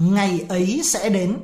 Ngày ấy sẽ đến.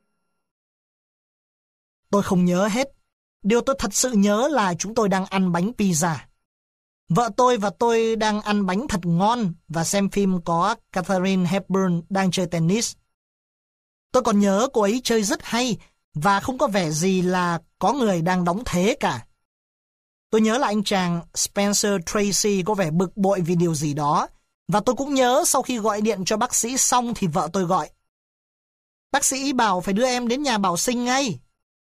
Tôi không nhớ hết. Điều tôi thật sự nhớ là chúng tôi đang ăn bánh pizza. Vợ tôi và tôi đang ăn bánh thật ngon và xem phim có Katharine Hepburn đang chơi tennis. Tôi còn nhớ cô ấy chơi rất hay và không có vẻ gì là có người đang đóng thế cả. Tôi nhớ là anh chàng Spencer Tracy có vẻ bực bội vì điều gì đó. Và tôi cũng nhớ sau khi gọi điện cho bác sĩ xong thì vợ tôi gọi. Bác sĩ bảo phải đưa em đến nhà bảo sinh ngay.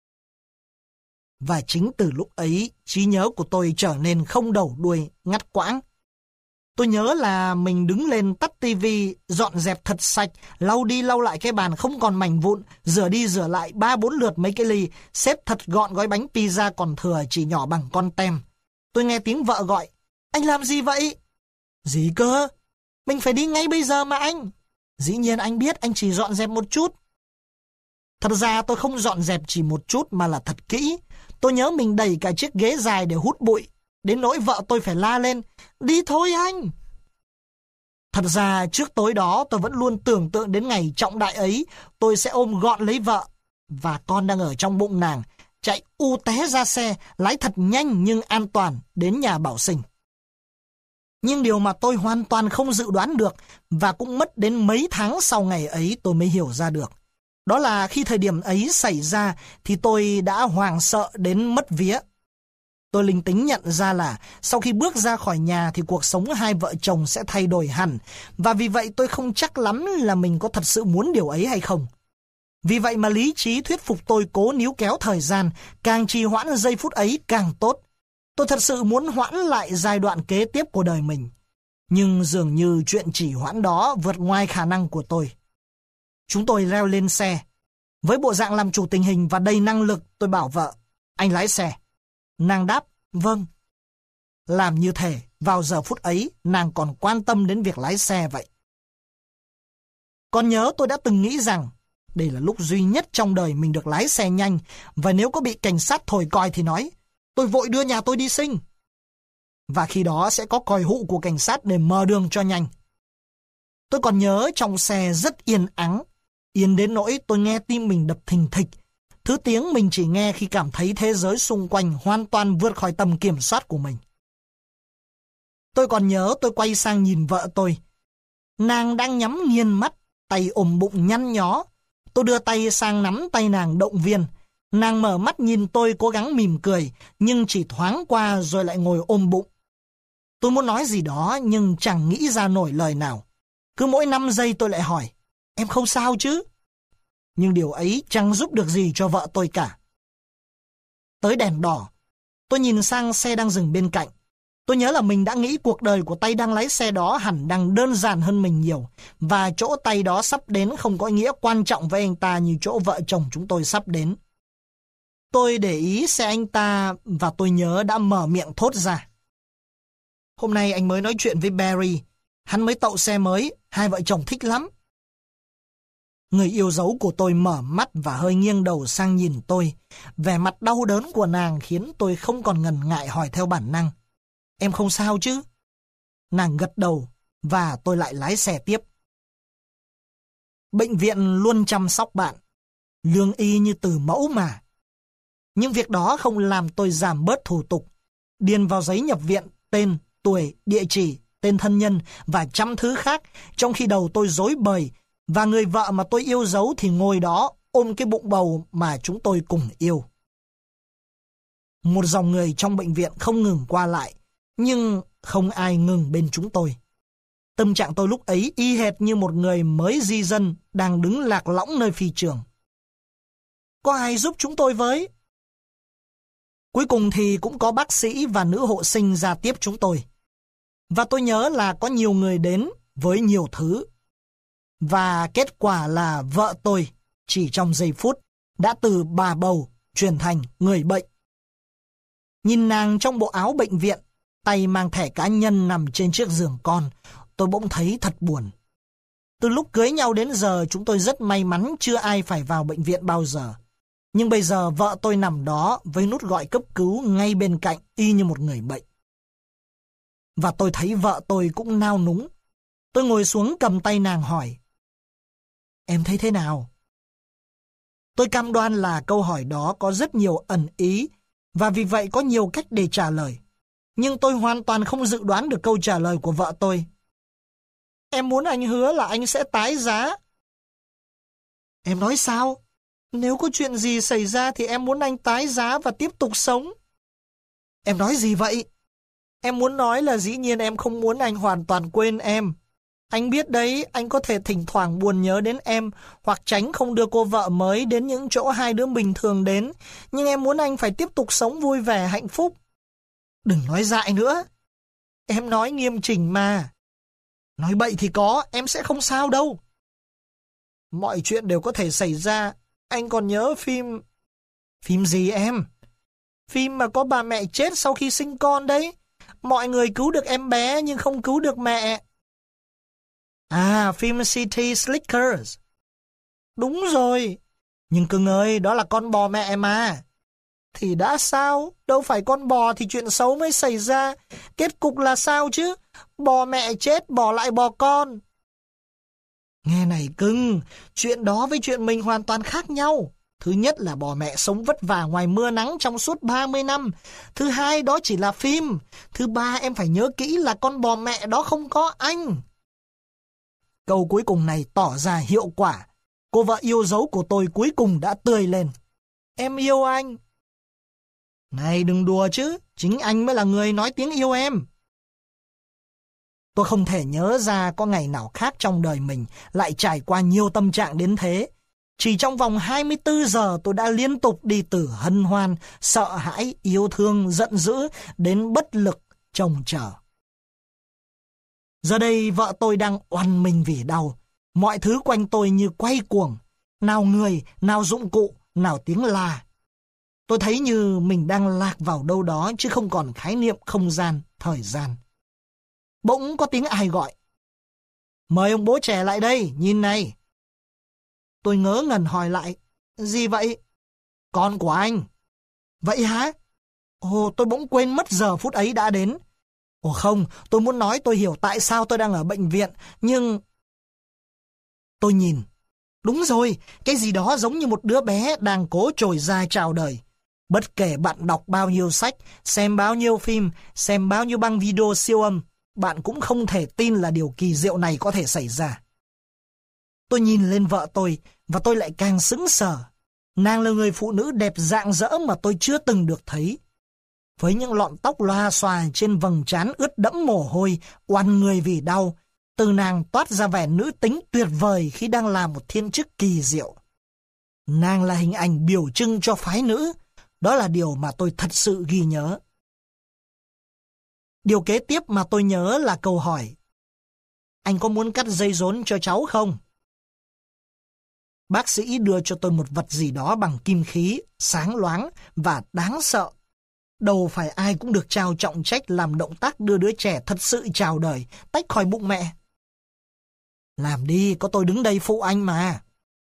Và chính từ lúc ấy, trí nhớ của tôi trở nên không đầu đuôi, ngắt quãng. Tôi nhớ là mình đứng lên tắt tivi, dọn dẹp thật sạch, lau đi lau lại cái bàn không còn mảnh vụn, rửa đi rửa lại 3-4 lượt mấy cái ly, xếp thật gọn gói bánh pizza còn thừa chỉ nhỏ bằng con tem. Tôi nghe tiếng vợ gọi, anh làm gì vậy? Gì cơ? Mình phải đi ngay bây giờ mà anh. Dĩ nhiên anh biết anh chỉ dọn dẹp một chút. Thật ra tôi không dọn dẹp chỉ một chút mà là thật kỹ. Tôi nhớ mình đẩy cả chiếc ghế dài để hút bụi, đến nỗi vợ tôi phải la lên, đi thôi anh. Thật ra trước tối đó tôi vẫn luôn tưởng tượng đến ngày trọng đại ấy, tôi sẽ ôm gọn lấy vợ và con đang ở trong bụng nàng, chạy u té ra xe, lái thật nhanh nhưng an toàn đến nhà bảo sinh. Nhưng điều mà tôi hoàn toàn không dự đoán được và cũng mất đến mấy tháng sau ngày ấy tôi mới hiểu ra được. Đó là khi thời điểm ấy xảy ra thì tôi đã hoảng sợ đến mất vía. Tôi linh tính nhận ra là sau khi bước ra khỏi nhà thì cuộc sống hai vợ chồng sẽ thay đổi hẳn, và vì vậy tôi không chắc lắm là mình có thật sự muốn điều ấy hay không. Vì vậy mà lý trí thuyết phục tôi cố níu kéo thời gian, càng trì hoãn giây phút ấy càng tốt. Tôi thật sự muốn hoãn lại giai đoạn kế tiếp của đời mình. Nhưng dường như chuyện trì hoãn đó vượt ngoài khả năng của tôi. Chúng tôi leo lên xe. Với bộ dạng làm chủ tình hình và đầy năng lực, tôi bảo vợ, anh lái xe. Nàng đáp, vâng. Làm như thể, vào giờ phút ấy, nàng còn quan tâm đến việc lái xe vậy. Còn nhớ tôi đã từng nghĩ rằng, đây là lúc duy nhất trong đời mình được lái xe nhanh, và nếu có bị cảnh sát thổi còi thì nói, tôi vội đưa nhà tôi đi sinh. Và khi đó sẽ có còi hụ của cảnh sát để mở đường cho nhanh. Tôi còn nhớ trong xe rất yên ắng, yên đến nỗi tôi nghe tim mình đập thình thịch. Thứ tiếng mình chỉ nghe khi cảm thấy thế giới xung quanh hoàn toàn vượt khỏi tầm kiểm soát của mình. Tôi còn nhớ tôi quay sang nhìn vợ tôi. Nàng đang nhắm nghiền mắt, tay ôm bụng nhăn nhó. Tôi đưa tay sang nắm tay nàng động viên. Nàng mở mắt nhìn tôi cố gắng mỉm cười, nhưng chỉ thoáng qua rồi lại ngồi ôm bụng. Tôi muốn nói gì đó nhưng chẳng nghĩ ra nổi lời nào. Cứ mỗi 5 giây tôi lại hỏi, em không sao chứ? Nhưng điều ấy chẳng giúp được gì cho vợ tôi cả. Tới đèn đỏ, tôi nhìn sang xe đang dừng bên cạnh. Tôi nhớ là mình đã nghĩ cuộc đời của tay đang lái xe đó hẳn đang đơn giản hơn mình nhiều, và chỗ tay đó sắp đến không có ý nghĩa quan trọng với anh ta như chỗ vợ chồng chúng tôi sắp đến. Tôi để ý xe anh ta và tôi nhớ đã mở miệng thốt ra. Hôm nay anh mới nói chuyện với Barry, hắn mới tậu xe mới, hai vợ chồng thích lắm. Người yêu dấu của tôi mở mắt và hơi nghiêng đầu sang nhìn tôi. Vẻ mặt đau đớn của nàng khiến tôi không còn ngần ngại hỏi theo bản năng. Em không sao chứ? Nàng gật đầu và tôi lại lái xe tiếp. Bệnh viện luôn chăm sóc bạn. Lương y như từ mẫu mà. Nhưng việc đó không làm tôi giảm bớt thủ tục. Điền vào giấy nhập viện tên, tuổi, địa chỉ, tên thân nhân và trăm thứ khác, trong khi đầu tôi rối bời. Và người vợ mà tôi yêu dấu thì ngồi đó ôm cái bụng bầu mà chúng tôi cùng yêu. Một dòng người trong bệnh viện không ngừng qua lại, nhưng không ai ngừng bên chúng tôi. Tâm trạng tôi lúc ấy y hệt như một người mới di dân đang đứng lạc lõng nơi phi trường. Có ai giúp chúng tôi với? Cuối cùng thì cũng có bác sĩ và nữ hộ sinh ra tiếp chúng tôi. Và tôi nhớ là có nhiều người đến với nhiều thứ. Và kết quả là vợ tôi, chỉ trong giây phút, đã từ bà bầu chuyển thành người bệnh. Nhìn nàng trong bộ áo bệnh viện, tay mang thẻ cá nhân nằm trên chiếc giường con, tôi bỗng thấy thật buồn. Từ lúc cưới nhau đến giờ chúng tôi rất may mắn chưa ai phải vào bệnh viện bao giờ. Nhưng bây giờ vợ tôi nằm đó với nút gọi cấp cứu ngay bên cạnh y như một người bệnh. Và tôi thấy vợ tôi cũng nao núng. Tôi ngồi xuống cầm tay nàng hỏi. Em thấy thế nào? Tôi cam đoan là câu hỏi đó có rất nhiều ẩn ý và vì vậy có nhiều cách để trả lời. Nhưng tôi hoàn toàn không dự đoán được câu trả lời của vợ tôi. Em muốn anh hứa là anh sẽ tái giá. Em nói sao? Nếu có chuyện gì xảy ra thì em muốn anh tái giá và tiếp tục sống. Em nói gì vậy? Em muốn nói là dĩ nhiên em không muốn anh hoàn toàn quên em. Anh biết đấy, anh có thể thỉnh thoảng buồn nhớ đến em hoặc tránh không đưa cô vợ mới đến những chỗ hai đứa bình thường đến. Nhưng em muốn anh phải tiếp tục sống vui vẻ, hạnh phúc. Đừng nói dại nữa. Em nói nghiêm chỉnh mà. Nói bậy thì có, em sẽ không sao đâu. Mọi chuyện đều có thể xảy ra. Anh còn nhớ phim... Phim gì em? Phim mà có bà mẹ chết sau khi sinh con đấy. Mọi người cứu được em bé nhưng không cứu được mẹ. À, phim City Slickers. Đúng rồi. Nhưng cưng ơi, đó là con bò mẹ mà. Thì đã sao? Đâu phải con bò thì chuyện xấu mới xảy ra. Kết cục là sao chứ? Bò mẹ chết bỏ lại bò con. Nghe này cưng, chuyện đó với chuyện mình hoàn toàn khác nhau. Thứ nhất là bò mẹ sống vất vả ngoài mưa nắng trong suốt 30 năm. Thứ hai đó chỉ là phim. Thứ ba em phải nhớ kỹ là con bò mẹ đó không có anh. Câu cuối cùng này tỏ ra hiệu quả. Cô vợ yêu dấu của tôi cuối cùng đã tươi lên. Em yêu anh. Này đừng đùa chứ, chính anh mới là người nói tiếng yêu em. Tôi không thể nhớ ra có ngày nào khác trong đời mình lại trải qua nhiều tâm trạng đến thế. Chỉ trong vòng 24 giờ tôi đã liên tục đi từ hân hoan, sợ hãi, yêu thương, giận dữ đến bất lực, trông chờ. Giờ đây vợ tôi đang oằn mình vì đau. Mọi thứ quanh tôi như quay cuồng. Nào người, nào dụng cụ, nào tiếng la. Tôi thấy như mình đang lạc vào đâu đó chứ không còn khái niệm không gian, thời gian. Bỗng có tiếng ai gọi. Mời ông bố trẻ lại đây, nhìn này. Tôi ngớ ngẩn hỏi lại. Gì vậy? Con của anh. Vậy hả? Ồ, tôi bỗng quên mất giờ phút ấy đã đến. Ồ không, tôi muốn nói tôi hiểu tại sao tôi đang ở bệnh viện, nhưng... Tôi nhìn. Đúng rồi, cái gì đó giống như một đứa bé đang cố trồi ra chào đời. Bất kể bạn đọc bao nhiêu sách, xem bao nhiêu phim, xem bao nhiêu băng video siêu âm, bạn cũng không thể tin là điều kỳ diệu này có thể xảy ra. Tôi nhìn lên vợ tôi và tôi lại càng sững sờ. Nàng là người phụ nữ đẹp rạng rỡ mà tôi chưa từng được thấy. Với những lọn tóc loa xòa trên vầng trán ướt đẫm mồ hôi, oằn người vì đau, từ nàng toát ra vẻ nữ tính tuyệt vời khi đang làm một thiên chức kỳ diệu. Nàng là hình ảnh biểu trưng cho phái nữ, đó là điều mà tôi thật sự ghi nhớ. Điều kế tiếp mà tôi nhớ là câu hỏi. Anh có muốn cắt dây rốn cho cháu không? Bác sĩ đưa cho tôi một vật gì đó bằng kim khí, sáng loáng và đáng sợ. Đâu phải ai cũng được trao trọng trách làm động tác đưa đứa trẻ thật sự chào đời, tách khỏi bụng mẹ. Làm đi, có tôi đứng đây phụ anh mà.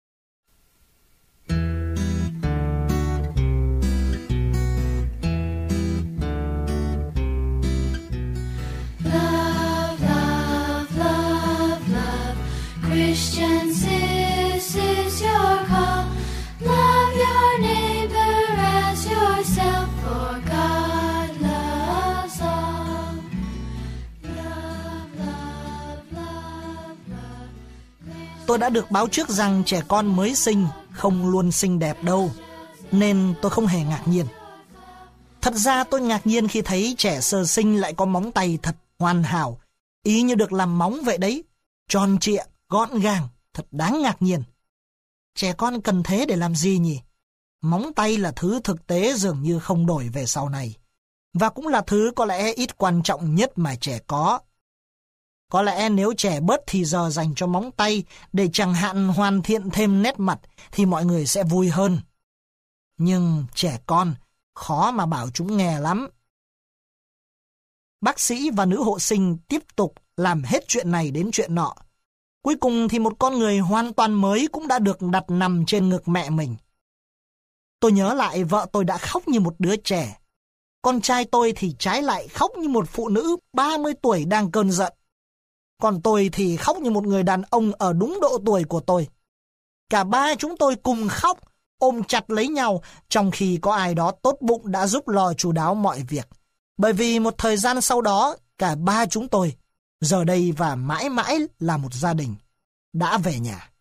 Christians, this is your call. Love your neighbor as yourself, for God loves all. Love, love, love, love. Tôi đã được báo trước rằng trẻ con mới sinh không luôn xinh đẹp đâu, nên tôi không hề ngạc nhiên. Thật ra tôi ngạc nhiên khi thấy trẻ sơ sinh lại có móng tay thật hoàn hảo, y như được làm móng vậy đấy, tròn trịa, gọn gàng, thật đáng ngạc nhiên. Trẻ con cần thế để làm gì nhỉ? Móng tay là thứ thực tế dường như không đổi về sau này, và cũng là thứ có lẽ ít quan trọng nhất mà trẻ có. Có lẽ nếu trẻ bớt thì giờ dành cho móng tay để chẳng hạn hoàn thiện thêm nét mặt thì mọi người sẽ vui hơn. Nhưng trẻ con khó mà bảo chúng nghe lắm. Bác sĩ và nữ hộ sinh tiếp tục làm hết chuyện này đến chuyện nọ. Cuối cùng thì một con người hoàn toàn mới cũng đã được đặt nằm trên ngực mẹ mình. Tôi nhớ lại vợ tôi đã khóc như một đứa trẻ. Con trai tôi thì trái lại khóc như một phụ nữ 30 tuổi đang cơn giận. Còn tôi thì khóc như một người đàn ông ở đúng độ tuổi của tôi. Cả ba chúng tôi cùng khóc, ôm chặt lấy nhau, trong khi có ai đó tốt bụng đã giúp lo chu đáo mọi việc. Bởi vì một thời gian sau đó, cả ba chúng tôi, giờ đây và mãi mãi là một gia đình, đã về nhà.